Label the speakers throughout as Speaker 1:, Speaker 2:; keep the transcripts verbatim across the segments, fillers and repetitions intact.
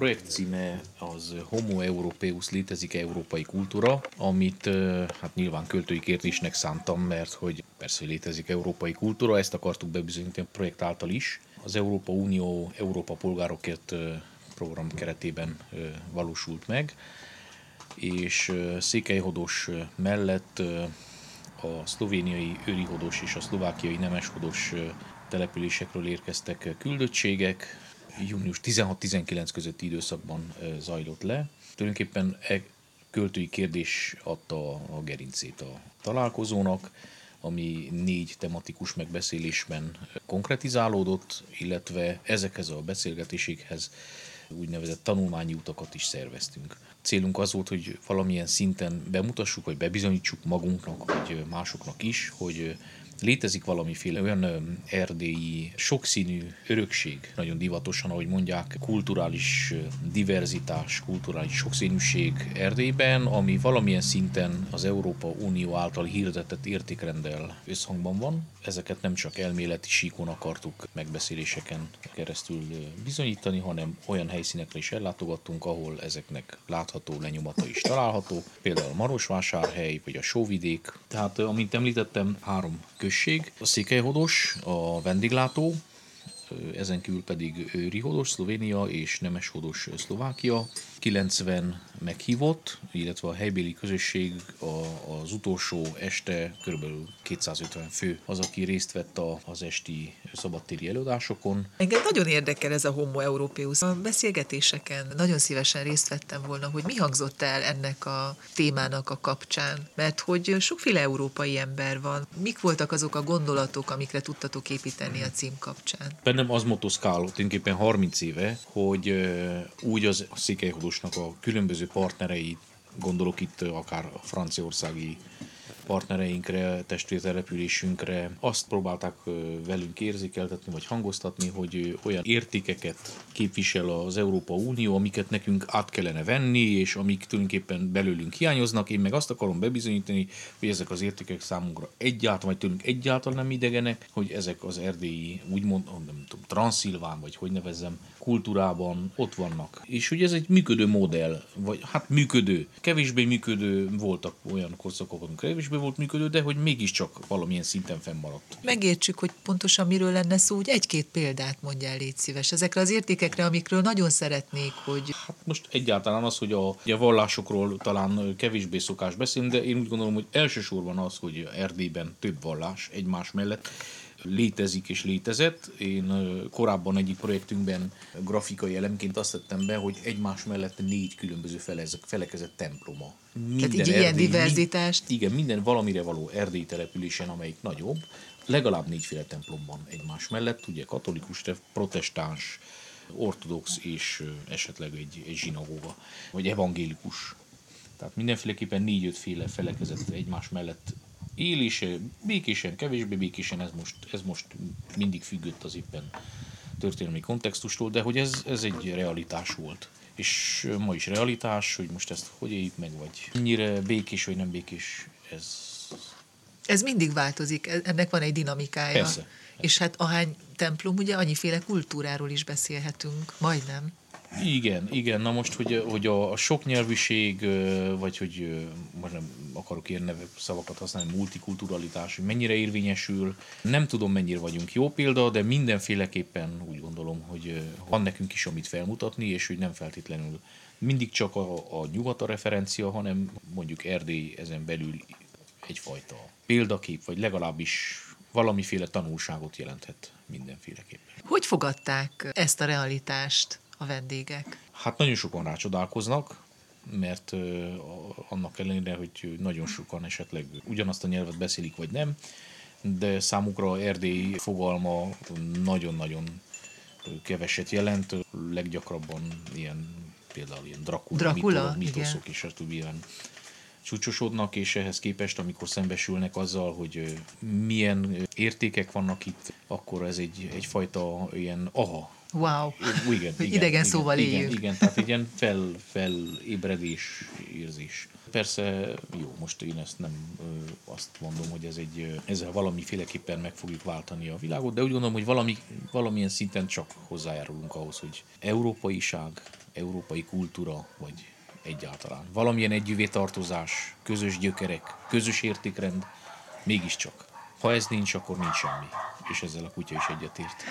Speaker 1: projekt címe az Homo Europeus, létezik európai kultúra, amit hát nyilván költői kérdésnek szántam, mert hogy persze, hogy létezik európai kultúra, ezt akartuk bebizonyítani a projekt által is. Az Európa Unió Európa Polgárokért program keretében valósult meg, és Székelyhodos mellett a szlovéniai őrihodos és a szlovákiai nemeshodos településekről érkeztek küldöttségek. június tizenhat-tizenkilenc közötti időszakban zajlott le. Tulajdonképpen e költői kérdés adta a gerincét a találkozónak, ami négy tematikus megbeszélésben konkretizálódott, illetve ezekhez a beszélgetésekhez úgynevezett tanulmányi utakat is szerveztünk. Célunk az volt, hogy valamilyen szinten bemutassuk, vagy bebizonyítsuk magunknak, vagy másoknak is, hogy létezik valamiféle olyan erdélyi sokszínű örökség, nagyon divatosan, ahogy mondják, kulturális diverzitás, kulturális sokszínűség Erdélyben, ami valamilyen szinten az Európa Unió által hirdetett értékrenddel összhangban van. Ezeket nem csak elméleti síkon akartuk megbeszéléseken keresztül bizonyítani, hanem olyan helyszínekre is ellátogattunk, ahol ezeknek látható lenyomata is található, például a Marosvásárhely, vagy a Sóvidék. Tehát, amint említettem, három község, a Székelyhodos, a vendéglátó, ezen kívül pedig őrihodos, Szlovénia és nemeshodos, Szlovákia. kilencven meghívott, illetve a helybéli közösség az utolsó este kb. kétszázötven fő az, aki részt vett az esti szabadtéri előadásokon.
Speaker 2: Engem nagyon érdekel ez a Homo Europeus. A beszélgetéseken nagyon szívesen részt vettem volna, hogy mi hangzott el ennek a témának a kapcsán, mert hogy sokféle európai ember van. Mik voltak azok a gondolatok, amikre tudtatok építeni a cím kapcsán?
Speaker 1: Bennem az motoszkál tulajdonképpen harminc éve, hogy úgy az Székelyhodosnak a különböző partnerei, gondolok itt akár a franciaországi partnereinkre, testvértelepülésünkre, azt próbálták velünk érzékeltetni, vagy hangoztatni, hogy olyan értékeket képvisel az Európa Unió, amiket nekünk át kellene venni, és amik tulajdonképpen belőlünk hiányoznak. Én meg azt akarom bebizonyítani, hogy ezek az értékek számunkra egyáltalán, vagy tőlünk egyáltalán nem idegenek, hogy ezek az erdélyi, úgymond, nem tudom, transzilván, vagy hogy nevezzem, kultúrában ott vannak. És hogy ez egy működő modell, vagy hát működő, kevésbé működő, voltak olyan korszakok, amikor kevésbé volt működő, de hogy mégiscsak valamilyen szinten fennmaradt.
Speaker 2: Megértsük, hogy pontosan miről lenne szó, hogy egy-két példát mondjál, légy szíves. Ezekre az értékekre, amikről nagyon szeretnék, hogy...
Speaker 1: Hát most egyáltalán az, hogy a, a vallásokról talán kevésbé szokás beszélni, de én úgy gondolom, hogy elsősorban az, hogy Erdélyben több vallás egymás mellett létezik és létezett. Én korábban egyik projektünkben grafikai elemként azt tettem be, hogy egymás mellett négy különböző felekezett temploma.
Speaker 2: Tehát így ilyen diverzitást?
Speaker 1: Mind, igen, minden valamire való erdélyi településen, amelyik nagyobb, legalább négyféle templom van egymás mellett, ugye katolikus, protestáns, ortodox és esetleg egy, egy zsinagóga, vagy evangélikus. Tehát mindenféleképpen négy-ötféle felekezett egymás mellett él, és békésen, kevésbé békésen, ez most, ez most mindig függött az éppen történelmi kontextustól, de hogy ez, ez egy realitás volt. És ma is realitás, hogy most ezt hogy éljük meg, vagy mennyire békés, vagy nem békés, ez...
Speaker 2: Ez mindig változik, ennek van egy dinamikája.
Speaker 1: Persze.
Speaker 2: És hát ahány templom, ugye annyiféle kultúráról is beszélhetünk, majdnem.
Speaker 1: Igen, igen. Na most, hogy, hogy a, a soknyelvűség, vagy hogy most nem akarok ilyen neve, szavakat használni, multikulturalitás, hogy mennyire érvényesül. Nem tudom, mennyire vagyunk jó példa, de mindenféleképpen úgy gondolom, hogy van nekünk is amit felmutatni, és hogy nem feltétlenül mindig csak a, a nyugat a referencia, hanem mondjuk Erdély ezen belül egyfajta példakép, vagy legalábbis valamiféle tanulságot jelenthet mindenféleképpen.
Speaker 2: Hogy fogadták ezt a realitást a vendégek?
Speaker 1: Hát nagyon sokan rácsodálkoznak, mert uh, annak ellenére, hogy nagyon sokan esetleg ugyanazt a nyelvet beszélik, vagy nem, de számukra Erdély fogalma nagyon-nagyon keveset jelent. Leggyakrabban ilyen, például ilyen Dracula,
Speaker 2: Dracula
Speaker 1: mitoszok és a többi ilyen csúcsosodnak, és ehhez képest, amikor szembesülnek azzal, hogy milyen értékek vannak itt, akkor ez egy, egyfajta ilyen aha.
Speaker 2: Wow,
Speaker 1: igen, igen,
Speaker 2: idegen
Speaker 1: igen,
Speaker 2: szóval
Speaker 1: igen,
Speaker 2: éljük.
Speaker 1: Igen, igen, tehát egy ilyen fel, felébredés érzés. Persze, jó, most én ezt nem ö, azt mondom, hogy ez egy, ezzel valamiféleképpen meg fogjuk váltani a világot, de úgy gondolom, hogy valami, valamilyen szinten csak hozzájárulunk ahhoz, hogy európaiság, európai kultúra, vagy egyáltalán. Valamilyen együvé tartozás, közös gyökerek, közös értékrend, mégiscsak. Ha ez nincs, akkor nincs semmi. És ezzel a kutya is egyetért.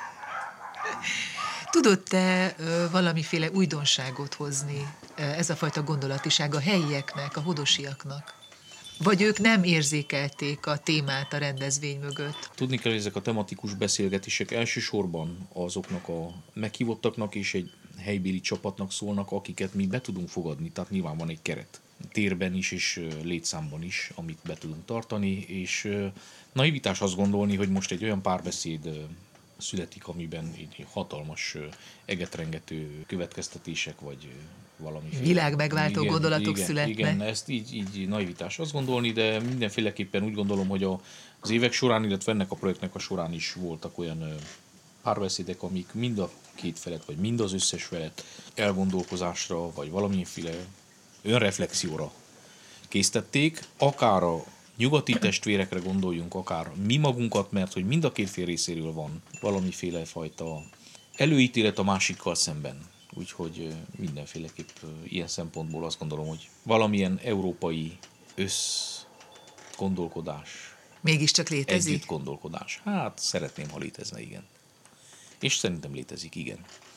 Speaker 2: Tudott-e ö, valamiféle újdonságot hozni ö, ez a fajta gondolatiság a helyieknek, a hodosiaknak? Vagy ők nem érzékelték a témát a rendezvény mögött?
Speaker 1: Tudni kell, hogy ezek a tematikus beszélgetések elsősorban azoknak a meghívottaknak és egy helybéli csapatnak szólnak, akiket mi be tudunk fogadni, tehát nyilván van egy keret. Térben is és létszámban is, amit be tudunk tartani, és naivitás azt gondolni, hogy most egy olyan párbeszéd születik, amiben így hatalmas egetrengető következtetések, vagy valami
Speaker 2: világmegváltó gondolatok
Speaker 1: igen,
Speaker 2: születnek.
Speaker 1: Igen, ezt így, így naivitás azt gondolni, de mindenféleképpen úgy gondolom, hogy a, az évek során, illetve ennek a projektnek a során is voltak olyan párbeszédek, amik mind a két felet, vagy mind az összes felet elgondolkozásra, vagy valamilyenféle önreflexióra késztették, akár a nyugati testvérekre gondoljunk, akár mi magunkat, mert hogy mind a két fél részéről van valamiféle fajta előítélet a másikkal szemben. Úgyhogy mindenféleképp ilyen szempontból azt gondolom, hogy valamilyen európai összgondolkodás.
Speaker 2: Mégiscsak létezik?
Speaker 1: Együtt gondolkodás. Hát szeretném, ha létezne, igen. És szerintem létezik, igen.